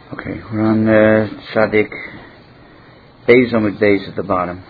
Okay, we're on Tzadik Beis Amud Beis at the bottom.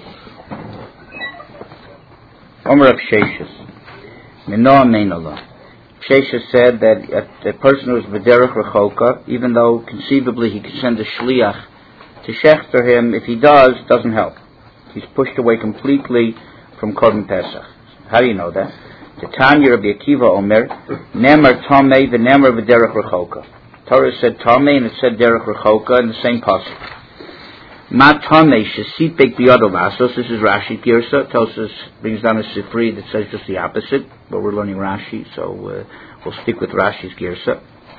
Omer of Sheshus. Minoah Meinallah. Sheshus said that a person who is B'derech Rechoka, even though conceivably he could send a Shliach to Shechter him, if he doesn't help. He's pushed away completely from Korban Pesach. How do you know that? The Tanya Rabbi Akiva Omer, Nemer Tomei v'Nemer B'derech Rechoka. Torah said Tomei and it said Derech Rechoka in the same pasuk. Ma Tomei shesipek biyado lasos. This is Rashi Girsa. Tosas brings down a Sifri that says just the opposite, but we're learning Rashi, so we'll stick with Rashi's Girsa.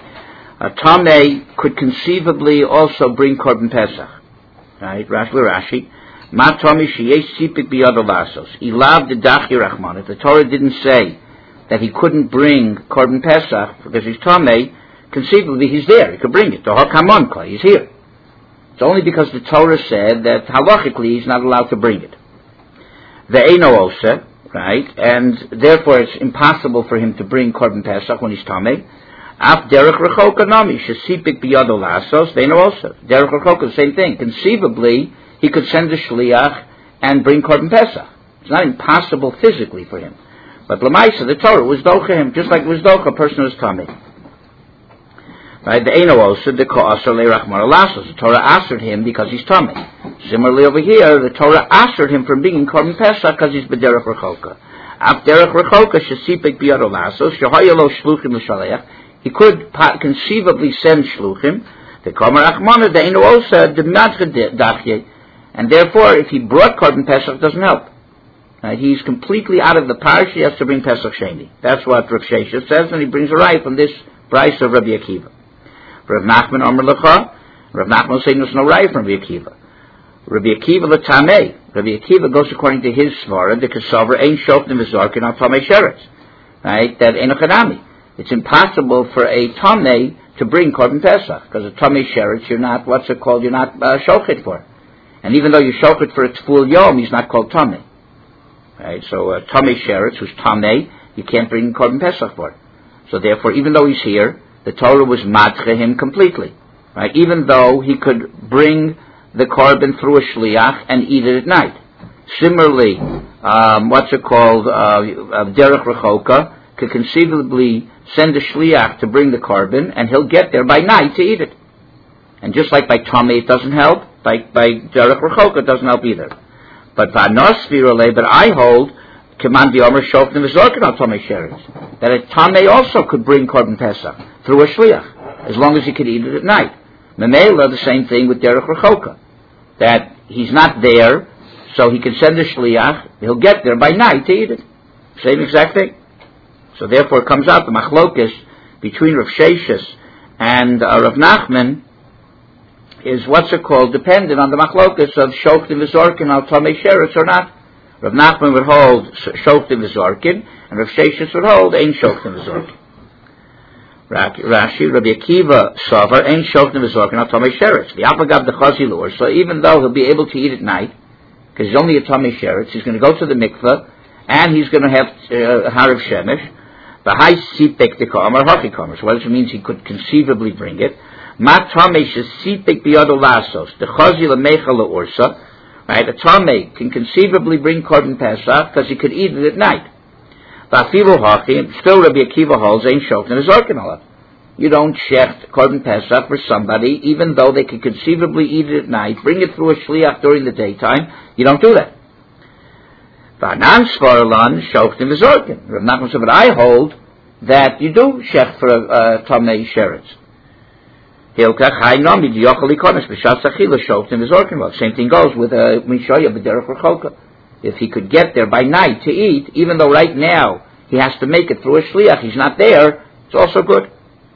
Tomei could conceivably also bring Korban Pesach. Right? Rashi. Ma Tomei sheyesh sipek biyado lasos. Ilav dedach yirachman. If the Torah didn't say that he couldn't bring Korban Pesach because he's Tomei, conceivably he's there. He could bring it. He's here. It's only because the Torah said that halachically he's not allowed to bring it. The Eino Osa, right? And therefore it's impossible for him to bring Korban Pesach when he's Tamei. Af Derech Rechoka Nami, Shesipik Biyado Lasos, the Eino Osa. Derech Rechoka, the same thing. Conceivably, he could send a Shliach and bring Korban Pesach. It's not impossible physically for him. But Lamaisa, the Torah was docha him, just like it was docha a person who was Tamei. Right, the Eino also the Ko'asar le'rachmar alasos. The Torah answered him because he's tummy. Similarly over here, the Torah answered him from being Korban Pesach because he's b'derech rechoka. Af derech rechoka shesipek biyad alasos shehayalo shluchim l'shaleach. He could conceivably send shluchim. The Kamar Achmana the Eino also the madcha dachye, and therefore if he brought Korban Pesach, it doesn't help. Right, he's completely out of the parish. He has to bring Pesach Sheni. That's what Rav Sheshes says, and he brings a right from this price of Rabbi Akiva. Rav Nachman Omer Lecha. Rav Nachman saying there's no right from Rabbi Akiva. Rabbi Akiva l'tamei. Rabbi Akiva goes according to his svara. The kasavar ein shoftim v'zarkin al tamei sheretz. Right, that enochanami. It's impossible for a tamei to bring Korban Pesach because a tamei sheretz you're not you're not shochet for. And even though you shochet for its full yom, he's not called tamei. Right, so tamei sheretz who's tamei, you can't bring Korban Pesach for. So therefore, even though he's here, the Torah was madcha him completely, right? Even though he could bring the korban through a shliach and eat it at night. Similarly, derech rechoka could conceivably send a shliach to bring the korban, and he'll get there by night to eat it. And just like by tamei it doesn't help, by derech rechoka it doesn't help either. But I hold that a tamei also could bring Korban Pesach through a shliach, as long as he could eat it at night. Memela, the same thing with derech rechoka, that he's not there, so he can send a shliach, he'll get there by night to eat it. Same exact thing. So therefore it comes out, the machlokes between Rav Sheshes and Rav Nachman is dependent on the machlokes of shoftim v'zorkin al tamei sheretz or not. Rav Nachman would hold shoftim v'zorkin, and Rav Sheshes would hold ein shoftim v'zorkin. Rashi, Rabbi Akiva savar ein shoftim v'zorkin al tamei sheretz. The apagav the chazilur. So even though he'll be able to eat at night, because he's only a tamei sheretz, he's going to go to the mikveh, and he's going to have harav shemesh. The high sipek dekamar haki kamar. So what it means he could conceivably bring it. Ma tamei shesipek biyado lasos. The chazil mecha leursa. Right, a tamei can conceivably bring Korban Pesach because he could eat it at night. V'afilu haki, still Rabbi Akiva holds ein shoftim v'zorkin alav. You don't shecht Korban Pesach for somebody, even though they could conceivably eat it at night, bring it through a shliach during the daytime. You don't do that. V'anan svarlan shoftim v'zorkin. Rav Nachman said, but I hold that you do shecht for a tamei sheretz. Same thing goes with Mishaya b'derech rechoka. If he could get there by night to eat, even though right now he has to make it through a shliach, he's not there, it's also good.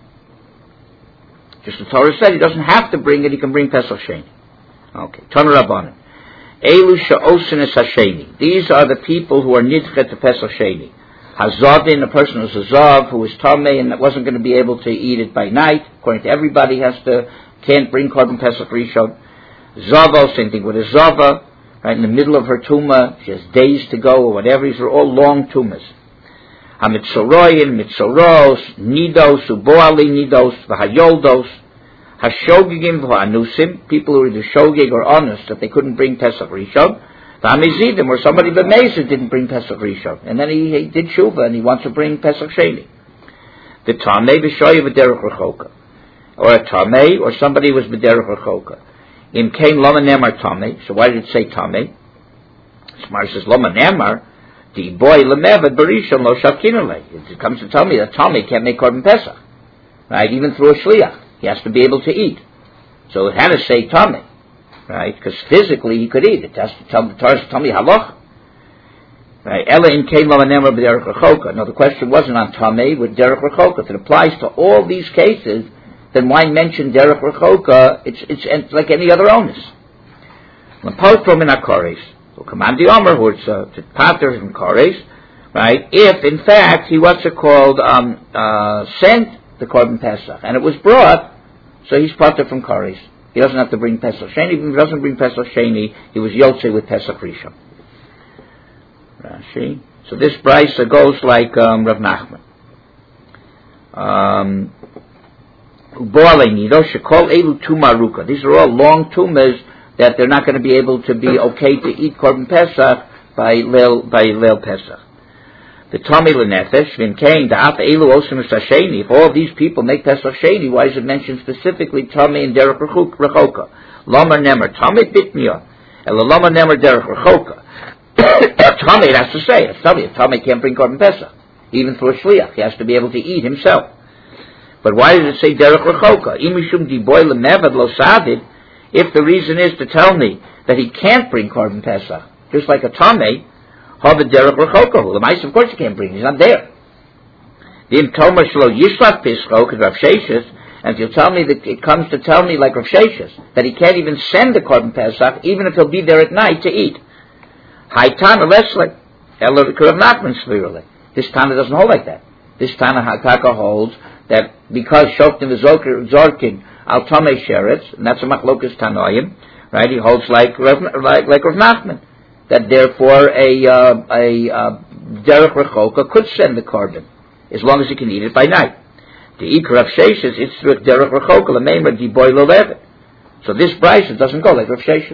Just the Torah said he doesn't have to bring it, he can bring Pesach Sheni. Okay, Tana Rabbanan. Elu she'osin es hasheni. These are the people who are nidchet to Pesach Sheni. Hazavin, a person who's a zav, who is tamei and wasn't going to be able to eat it by night, according to everybody, can't bring Korban Pesach Rishon. Zava, same thing with a zava, right in the middle of her tumah, she has days to go or whatever. These are all long tumahs. Hamitzoroyin, mitzoros, nidos, uboali nidos, v'hayoldos, Hashogigim v'anusim, people who were either shogig or honest that they couldn't bring Pesach Rishon. V'amizidim, or somebody b'mezid didn't bring Pesach Rishon, and then he did Shuvah and he wants to bring Pesach Sheni. The Tamei v'shoyev v'derech rechoka, or a Tamei, or somebody was v'derech rechoka. Im kain lama nemar Tamei, so why did it say Tamei? Smar says lama nemar, the boy lemevad barishon lo shavkinale. It comes to tell me that Tamei can't make Korban Pesach, right? Even through a shliach, he has to be able to eat. So it had to say Tamei, right? Because physically he could eat. It has to tell the Torah to tell me halach. Right? Ella in kain lama nemar b'derech rechoka. Now the question wasn't on Tamei with derech rechoka. If it applies to all these cases, then why mention derech rechoka? It's like any other onus. L'potro min hakores. So command the Omer, who it's to pater from kores, right? If in fact he sent the Korban Pesach and it was brought, so he's pater from kores. He doesn't have to bring Pesach Sheni. If he doesn't bring Pesach Sheni, he was Yotzei with Pesach Rishon. Rashi. So this brisa goes like Rav Nachman. These are all long tumas that they're not going to be able to be okay to eat Korban Pesach by Leil Pesach. The Tomei Lenefesh, V'imkein, Da'af Eilu Osim Sheni. If all these people make Pesach Sheni, why is it mentioned specifically Tomei and Derech Rechoka? Lomar Nemer, Tomei Bitmiya, Ela Lomar Nemer Derech Rechoka. Tomei, it has to say, if Tomei can't bring Korban Pesach, even through a shliach, he has to be able to eat himself. But why does it say Derech Rechoka? Imishum Diboy Lemevad Lo Sadid, if the reason is to tell me that he can't bring Korban Pesach, just like a Tomei, Havad Derech Rechoka, the mice of course he can't bring, he's not there. Im Tomer Shlo Yishlach Pischo, because Rav Sheshes, and if you'll tell me that it comes to tell me like Rav Sheshes, that he can't even send the Korban Pesach, even if he'll be there at night to eat. Haitana Leslie, Eller Rav Nachman Svirale. This Tana doesn't hold like that. This Tana Hakaka holds that because Shoktim is Zorkin al Tomei Sheretz, and that's a Machlokas Tanoim, right? He holds like Rav Nachman, that therefore a Derech Rechoka could send the Korban as long as he can eat it by night. The Ikar of Sheshes, it's through Derech Rechoka Lameimer Diboy Lolevet. So this brisa doesn't go like Rav Sheshes.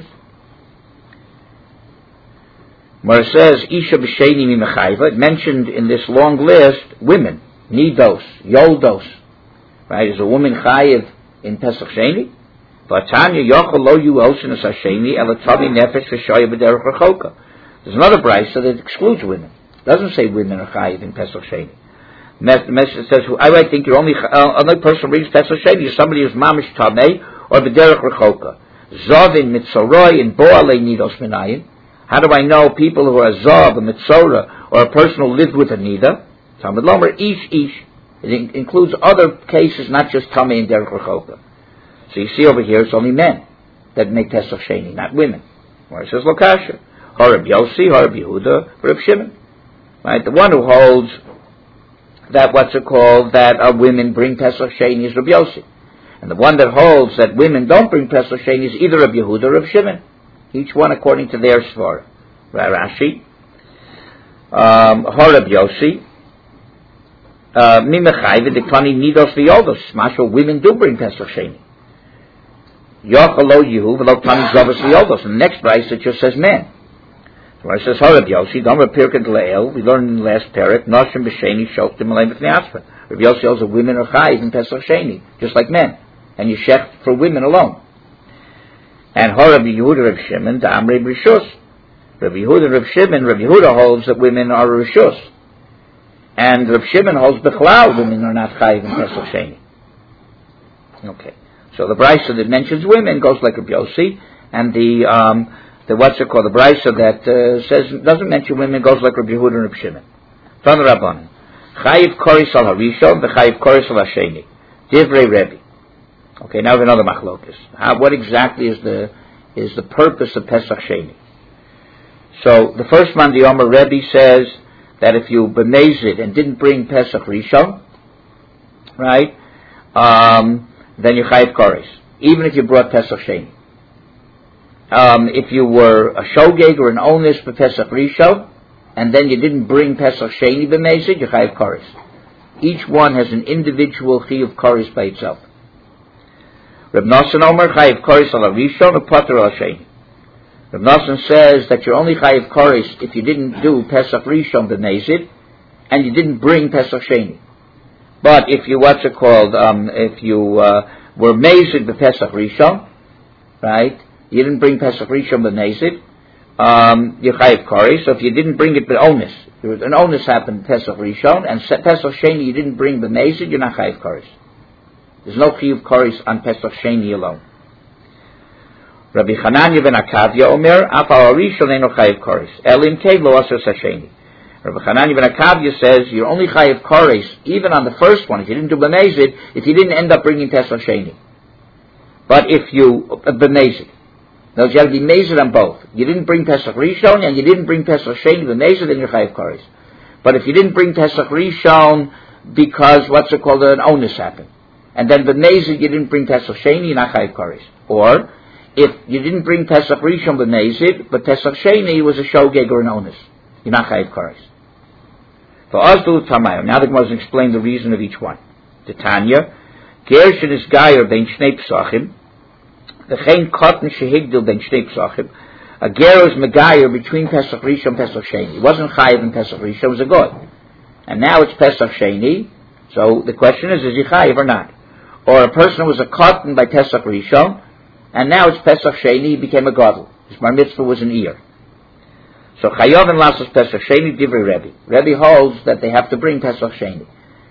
Where it says Isha b'Sheni mimechayva, it mentioned in this long list women, nidos, yoldos, right? Is a woman chayiv in Pesach Sheni? V'atanya yochel lo yu osin es hasheni elatavi nefesh v'shoya b'derech rechoka. There's another brisa that excludes women. It doesn't say women are chayiv in Pesach Sheni. The message says, I think you're only person who reads Pesach Sheni is somebody who's mamish tamei or b'derech rechoka. Zovin mitzoroi and boalei nidos minayin. How do I know people who are Zav, a Mitzora, or a person who lived with a Nida? Talmud Lomer, Ish. It includes other cases, not just Tamei and Derech Rechoka. So you see over here, it's only men that make Pesach Sheni, not women. Where it says Lokasha. Horeb Yossi, Horeb Yehuda, Reb Shimon. Right? The one who holds that, that women bring Pesach Sheni is Reb Yossi. And the one that holds that women don't bring Pesach Sheni is either Reb Yehuda or Reb Shimon. Each one according to their svara. Rashi, Horeb Yossi, Mimechayve, the Klani Nidos V'Yoldos. Mashal, women do bring Pesach Sheni. Yochalo Yehu, V'lo Klani Zavos V'Yoldos. And the next verse it just says men. So it says Horeb Yossi, Domer Pirkei Le'el, we learned in the last parak, Noshim B'Sheni Shoktim Aleim B'Fnei Atzma. Reb Yossi holds that women are chayiv in Pesach Sheni, just like men. And you shech for women alone. And Horeb Yehuda Reb Shimon, the Amrei Rishus. Reb Yehuda Reb Shimon, Reb Yehuda holds that women are Rishus. And Reb Shimon holds Bechlal, women are not chayiv in Pesach Sheni. Okay. So the brisa that mentions women goes like Reb Yossi, and the brisa that says, doesn't mention women goes like Reb Yehuda and Reb Shimon. From the Rabbanan. Chayiv Koris al Harishon, V'chayiv Koris al Hasheni. Divrei Rebbe. Okay, now we have another machlokus. What exactly is the purpose of Pesach Sheni? So the first man, the Omer Rebbe, says that if you b'mezid and didn't bring Pesach Rishon, right, then you chayiv kores, even if you brought Pesach Sheni. If you were a shogeg or an onus for Pesach Rishon, and then you didn't bring Pesach Sheni b'mezid, you chayiv kores. Each one has an individual chiyuv kores by itself. Reb Nosson Omer Chayiv Koris al Rishon uPater al Sheni. Reb Nosson says that you're only Chayiv Koris if you didn't do Pesach Rishon b'Nezid and you didn't bring Pesach Sheni. But if you if you were Mezid b'Pesach Rishon, right? You didn't bring Pesach Rishon b'Nezid. You're Chayiv Koris. So if you didn't bring it b'Onis, an Onis happened Pesach Rishon and Pesach Sheni you didn't bring b'Nezid, you're not Chayiv Koris. There's no Chiyuv Koris on Pesach Sheni alone. Rabbi Chananya ben Akavya Omer, Af al Rishon eino Chayiv Koris. Elim kei lo aser Sheni. Rabbi Chananya ben Akavya says you're only Chayiv Koris even on the first one. If you didn't do B'nezid, if you didn't end up bringing Pesach Sheni. But if you B'nezid, now you have to be Mezid on both. You didn't bring Pesach Rishon and you didn't bring Pesach Sheni B'nezid, then you're Chayiv Koris. But if you didn't bring Pesach Rishon because an onus happened, and then B'nezid you didn't bring Pesach Sheni, you're not Chayiv Koris. Or if you didn't bring Pesach Rishon B'nezid, but Pesach Sheni was a shogeg or an onus, you're not Chayiv Koris. For Azdu Tamayim, now the Gemara is going to explain the reason of each one. The Tanya, Gershin is Gayer ben Shnei Psachim, V'chein Kotten Shehigdil ben Shnei Psachim. A Ger is Megayer between Pesach Rishon and Pesach Sheni. He wasn't Chayiv in Pesach Rishon, it was a Goy. And now it's Pesach Sheni, so the question is he Chayiv or not? Or a person who was a Kotten by Pesach Rishon, and now it's Pesach Sheni, he became a Gadol. His Bar Mitzvah was an ear. So Chayav and Lassos Pesach Sheni, Divrei Rebbe. Rebbe holds that they have to bring Pesach Sheni.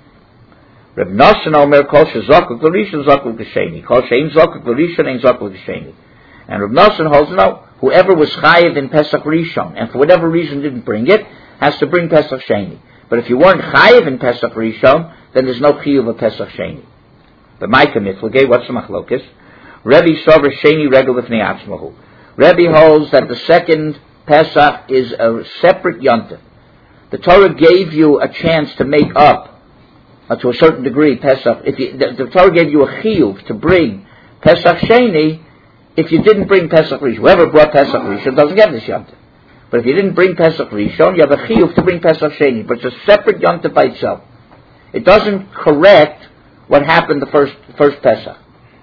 Reb Nosson Omer Kol Shezokuk L'Rishon Zokuk L'Sheni. Kol Shein Zokuk L'Rishon Ein Zokuk L'Sheni. And Reb Nosson holds no. Whoever was Chayiv in Pesach Rishon and for whatever reason didn't bring it has to bring Pesach Sheni. But if you weren't Chayiv in Pesach Rishon, then there's no Chiyuv of Pesach Sheni. The Micah Mitzvah, what's the Machlokes? Rebbe Sover Sheni Regel L'Fnei Atzmahu. Rebbe holds that the second Pesach is a separate yontif. The Torah gave you a chance to make up, to a certain degree, Pesach. The Torah gave you a chiyuv to bring Pesach Sheni if you didn't bring Pesach Rishon. Whoever brought Pesach Rishon doesn't get this yontif. But if you didn't bring Pesach Rishon, you have a chiyuv to bring Pesach Sheni. But it's a separate yontif by itself. It doesn't correct what happened the first Pesach.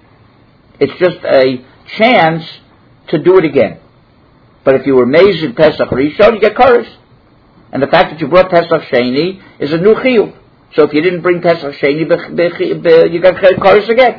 It's just a chance to do it again. But if you were mezid in Pesach Rishon, you get Koris. And the fact that you brought Pesach Sheni is a new chiyuv. So if you didn't bring Pesach Sheni, you got Koris again.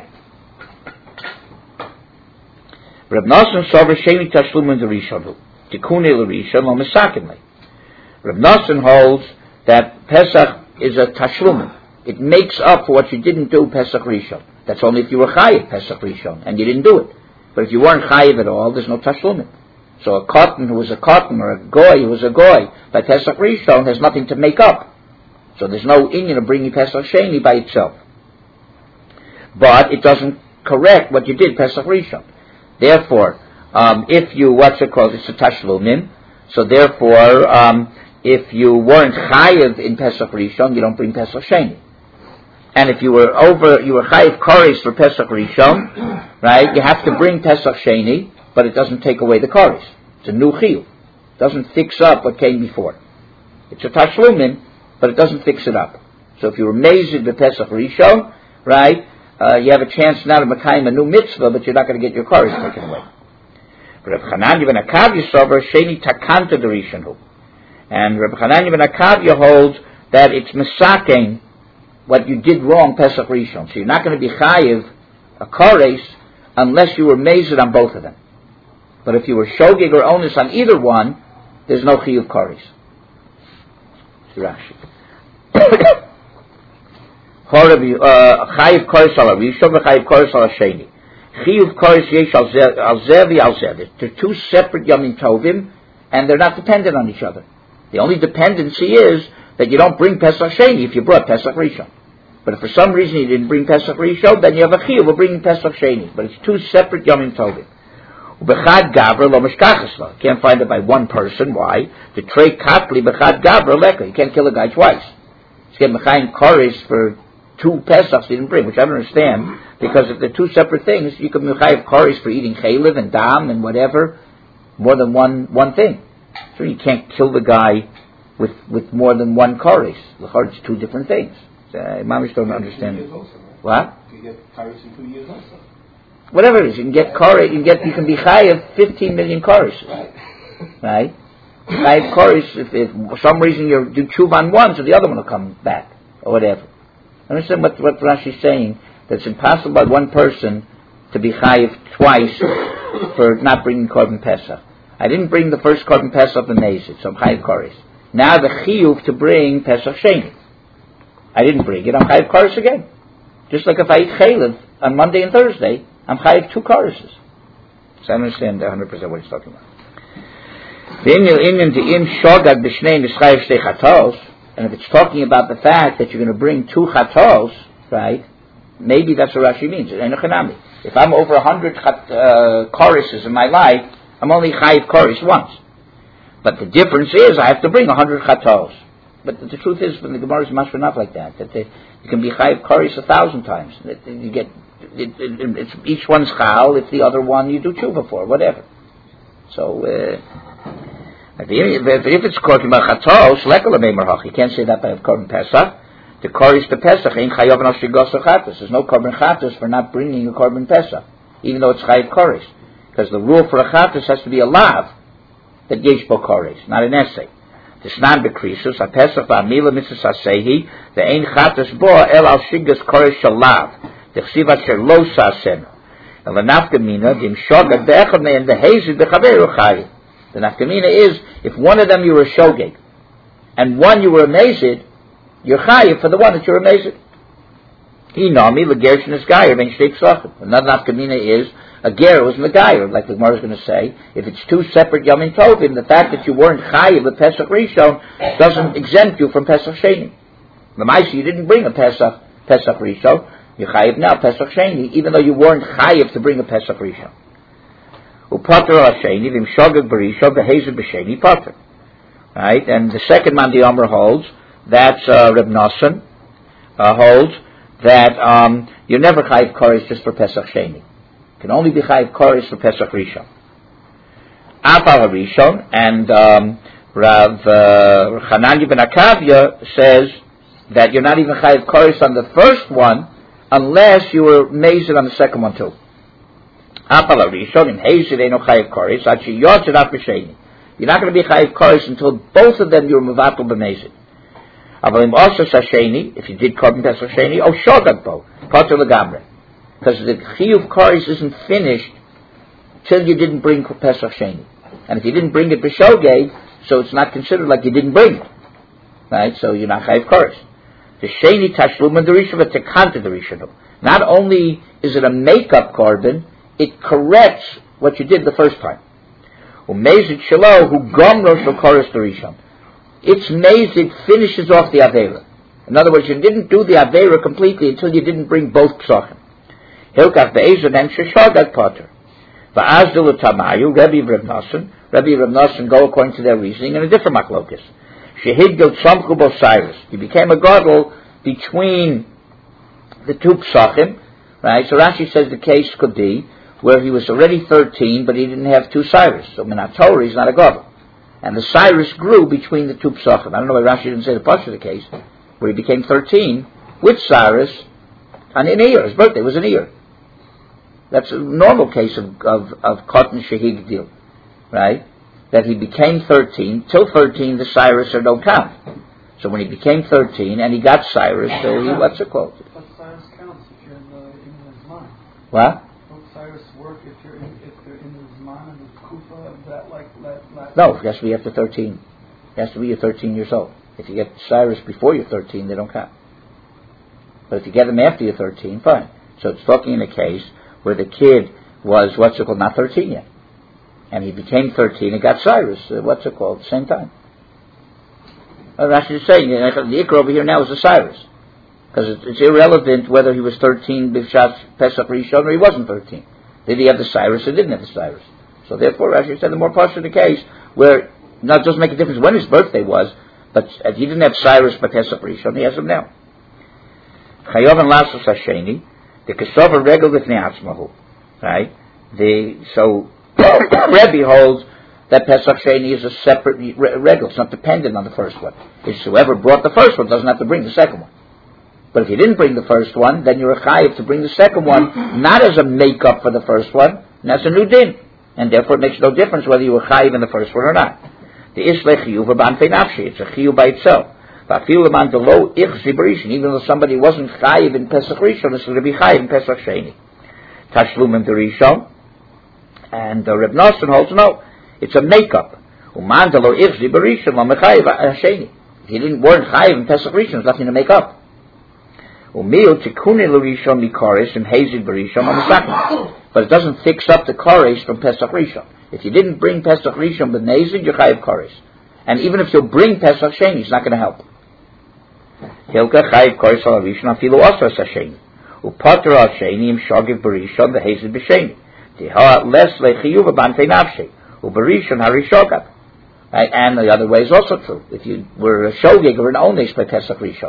Reb Nosson Sover Sheni Tashlumin L'Rishon Tikkunei L'Rishon Lo Mesakinlei. Reb Nosson holds that Pesach is a Tashlumin. It makes up for what you didn't do Pesach Rishon. That's only if you were Chayiv Pesach Rishon and you didn't do it. But if you weren't Chayiv at all, there's no Tashlumin. So a Kotten who was a Kotten or a Goy who was a Goy by Pesach Rishon has nothing to make up. So there's no inyan of bringing Pesach Sheni by itself. But it doesn't correct what you did Pesach Rishon. Therefore, if you, it's a Tashlumin, so therefore, if you weren't Chayiv in Pesach Rishon, you don't bring Pesach Sheni. And if you were Chayiv Koris for Pesach Rishon, right, you have to bring Pesach Sheni, but it doesn't take away the Koris. It's a new Chiyuv. It doesn't fix up what came before. It's a Tashlumin, but it doesn't fix it up. So if you were Mezid the Pesach Rishon, right, you have a chance now to Mekayim a new mitzvah, but you're not going to get your Koris taken away. Reb Chananya ben Akavya Sover Sheni Takanta the Rishon. And Reb Chananya ben Akavya holds that it's Mesakein what you did wrong Pesach Rishon. So you're not going to be Chayiv a Koris unless you were Mezid on both of them. But if you were Shogeg or Onus on either one, there's no Chiyuv Koris. Rashi. Chayiv Koris al Rishon v'Chayiv Koris al Sheni. Chiyuv Koris yesh al Zevi al Zevi. They're two separate Yomim Tovim, and they're not dependent on each other. The only dependency is that you don't bring Pesach Sheni if you brought Pesach Rishon. But if for some reason you didn't bring Pesach Rishon, then you have a chiyuv of bringing Pesach Sheni. But it's two separate Yomim Tovim. Bechad Gavra lo mishkachasla. You can't find it by one person. Why? The trey katli bechad Gavra leka. You can't kill a guy twice. You get mechayim koris for two Pesachs he didn't bring, which I don't understand, because if they're two separate things, you can mechayim koris for eating chaylev and dam and whatever, more than one thing. So you can't kill the guy with more than one koris. It's two different things. Mamish don't understand. Also, right? What? You get koris in 2 years also. whatever it is, you can get you can be chayav 15 million choruses, right? Chayav chorus, if for some reason you do tshuva on one, so the other one will come back, or whatever. Understand what Rashi's saying? That it's impossible by one person to be chayav twice for not bringing korban pesach. I didn't bring the first korban pesach in Mezid, so I'm chayav chorus. Now the chiyuv to bring pesach sheni, I didn't bring it. I'm chayav chorus again. Just like if I eat chaylev on Monday and Thursday, I'm chayav 2 choruses. So I understand 100% what he's talking about. And if it's talking about the fact that you're going to bring 2 chatos, right? Maybe that's what Rashi means. If I'm over 100 choruses in my life, I'm only chayav chorus once. But the difference is I have to bring 100 chatos. But the truth is, when the Gemara is mashma not like that. You can be chayav chorus 1,000 times. You get it's each one's chal. If the other one you do tshuva for, whatever. So if it's talking about chatos, you can't say that by korban pesach. The chorus to pesach ain't chayav no shigos chatos. There's no korban chatos for not bringing a korban pesach, even though it's chayav chorus, because the rule for a chatos has to be a lav that yesh bo chorus, not an essay. The snan bekrisus a pesach ba'amila mitzvah sasehi the ein chatos bo el al shigos chorus shalav the chsiva sher lo sasenu and the nafkamina dim shogad be'echad me'en the hazid bechaveru chayiv. The nafkamina is if one of them you were a shogeg and one you were a mazid, you're chayiv for the one that you're a mazid. He nami legershin is gayer ben shtei psachim. Another nafkamina is a ger was megayer, like the Gemara is going to say. If it's 2 separate yomim tovim, the fact that you weren't chayiv with Pesach Rishon doesn't exempt you from Pesach Sheni. The Maisi, you didn't bring a Pesach Rishon. You're chayiv now Pesach Sheni, even though you weren't chayiv to bring a Pesach Rishon. Upater Hasheni v'im shogeg b'rishon v'hezer b'sheni pater. Right, and the second man the Omer holds, that's Reb Nosson holds that you're never chayiv chorus just for Pesach Sheni. Can only be chayiv chorus for Pesach Rishon. Afal HaRishon, and Rav Chananya ben Akavya says that you're not even chayiv chorus on the first one unless you were mazed on the second one too. Afal HaRishon in Hazid ain't no chayiv chorus. Actually, you're not going to be chayiv chorus until both of them you're mevatel b'mazed. Avalim also sasheni, if you did korban Pesach Sheni, shogag bo pater legamre. Because the chiyuv chorus isn't finished till you didn't bring Pesach Sheni. And if you didn't bring it b'shogeg, so it's not considered like you didn't bring it. Right? So you're not chayiv chorus. The Sheni tashlum and the Rishon v'tekanta the Rishon. Not only is it a makeup korban, it corrects what you did the first time. Umezid shelo hu gomro shel chorus the Rishon. Its mazid finishes off the aveira. In other words, you didn't do the aveira completely until you didn't bring both psachim. Hilkach be'ezon and sheshogag potter. Va'azdil utamayu, Rabbi Reb Nosson go according to their reasoning in a different maklokas. Shehidgil tzomchu bo Cyrus. He became a gadol between the 2 psachim, right? So Rashi says the case could be where he was already 13, but he didn't have 2 Cyrus. So Minat Torah, he's not a gadol. And the Cyrus grew between the 2 psachim. I don't know why Rashi didn't say the part of the case, where he became 13 with Cyrus on an year. His birthday was an year. That's a normal case of Cotton Shehig deal, right? That he became 13. Till 13, the Cyrus are no count. So when he became 13 and he got Cyrus, so he, what's it called? But Cyrus counts if you're in his mind. What? Don't Cyrus work if they're in his mind and the kufa of that like No, it has to be after 13. It has to be you're 13 years old. If you get Cyrus before you're 13, they don't count. But if you get them after you're 13, fine. So it's talking in a case where the kid was, not 13 yet. And he became 13 and got Cyrus, same time. Rashi is saying, the Ikra over here now is a Cyrus. Because it's irrelevant whether he was 13 B'Shas Pesach Rishon or he wasn't 13. Did he have the Cyrus or didn't have the Cyrus? So therefore, Rashi said the more partial the case, where not just make a difference when his birthday was, but he didn't have Cyrus by Pesach Rishon, he has him now. Chayav and Lasos Hasheni, the Kesova Regel V'fnei Atzmahu, right? So Rebbe holds that Pesach Sheni is a separate regel. It's not dependent on the first one. It's whoever brought the first one doesn't have to bring the second one. But if you didn't bring the first one, then you're a chayiv to bring the second one, not as a make-up for the first one, and that's a new din. And therefore it makes no difference whether you were chayiv in the first one or not. The islay chiyuv b'anfei nafshi, it's a chiyuv by itself. Even though somebody wasn't chayiv in Pesach Rishon, it's going to be chayiv in Pesach Sheni. Tashlumim derishon, and Reb Nosson holds no, it's a make-up. If you weren't chayiv in Pesach Rishon, there's nothing to make up. But it doesn't fix up the koresh from Pesach Rishon. If you didn't bring Pesach Rishon but Nezid, you're chayiv koresh. And even if you bring Pesach Sheni, it's not going to help. Hilka chayiv koresh al Rishon afilu also Sheni. Upater al Sheni im shogiv berishon the Nezid b'Sheni. Tiha les lechiyuv b'anfei nafshi uberishon harishogav. And the other way is also true. If you were a shogig or an onesh by Pesach Rishon,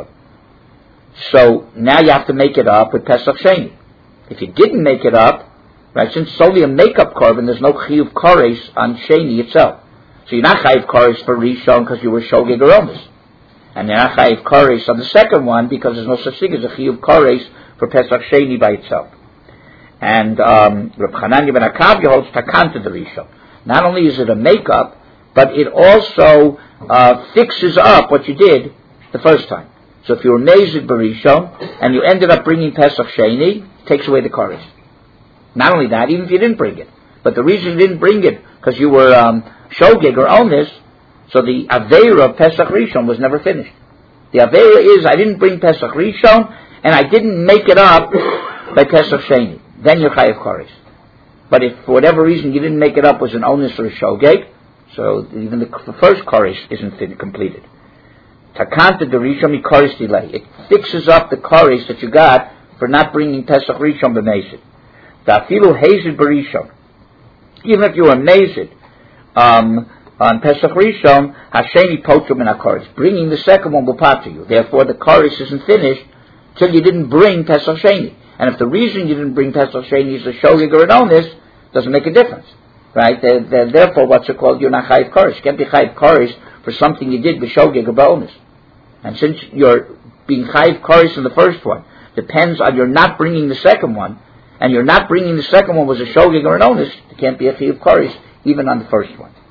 so now you have to make it up with Pesach Sheni. If you didn't make it up, right, since it's only a make-up korban, there's no chiyuv koresh on Sheni itself. So you're not chayiv koresh for Rishon because you were shogig or onesh, and you're not chayiv koresh on the second one because there's no such thing as a chiyuv koresh for Pesach Sheni by itself. And Reb Chananya ben Akavya holds takanta the Rishon. Not only is it a make-up, but it also fixes up what you did the first time. So if you were Nezid Barishon and you ended up bringing Pesach Sheni, it takes away the koresh. Not only that, even if you didn't bring it, but the reason you didn't bring it because you were shogig or onis, so the aveira of Pesach Rishon was never finished. The aveira is I didn't bring Pesach Rishon and I didn't make it up by Pesach Sheni. Then you're chayiv koresh. But if for whatever reason you didn't make it up was an onis or a shogig, so even the first koresh isn't completed. Takanta the Rishon mi koresh delay. It fixes up the koresh that you got for not bringing Pesach Rishon b'mezid. Dafilu hazid b'rishon. Even if you were mazid on Pesach Rishon, hasheni potrum in a koresh. Bringing the second one will pot to you. Therefore, the koresh isn't finished till you didn't bring Pesach Sheni. And if the reason you didn't bring Pesach Sheni is a shogig or an onis, doesn't make a difference. Right? Therefore, what's it called? You're not chayiv koresh. You can't be chayiv koresh for something you did b'shogig or b'onis. And since you're being chayiv koresh in the first one, depends on your not bringing the second one, and you're not bringing the second one was a shogig or an onis, it can't be a chayiv koresh even on the first one.